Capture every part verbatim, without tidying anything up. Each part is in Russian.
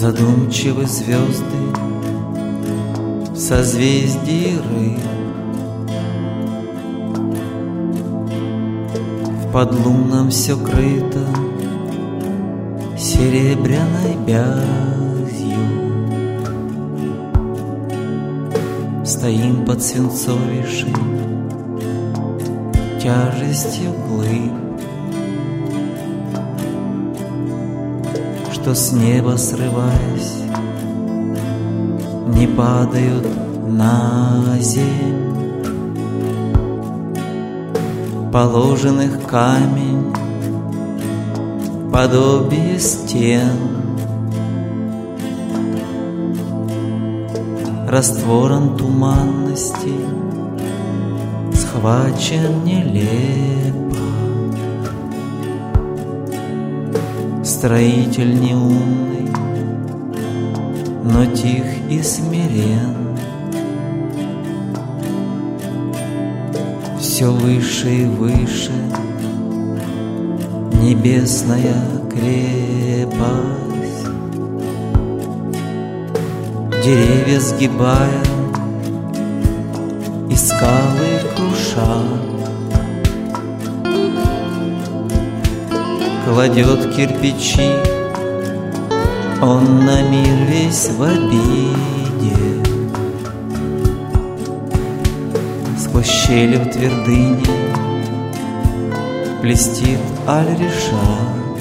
Задумчивы звезды в созвездии рыб, в подлунном все крыто серебряной бязью. Стоим под свинцовейшей тяжестью глыб, что с неба срываясь не падают на земь. Положенных камень подобие стен, раствором туманности схвачен нелепо. Строитель неумный, но тих и смирен. Все выше и выше небесная крепость. Деревья сгибая и скалы круша, кладет кирпичи он на мир весь в обиде. Сквозь щели в твердыне блестит Аль-Реша,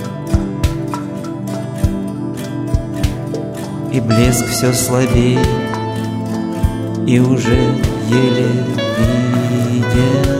и блеск все слабее и уже еле виден.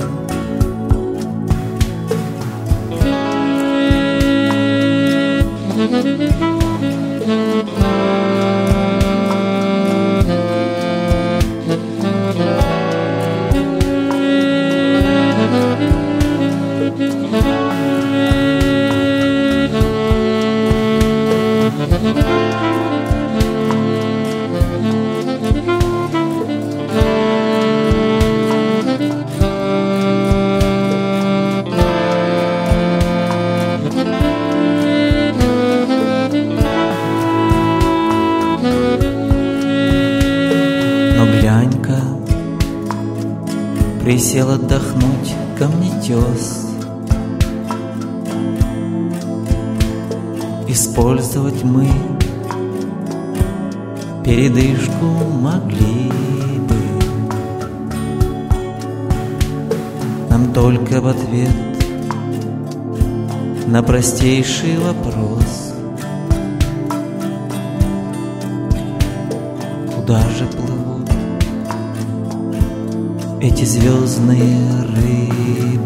Глянь-ка, присел отдохнуть камнетес. Использовать мы передышку могли бы. Нам только в ответ на простейший вопрос: куда же плывут эти звездные рыбы?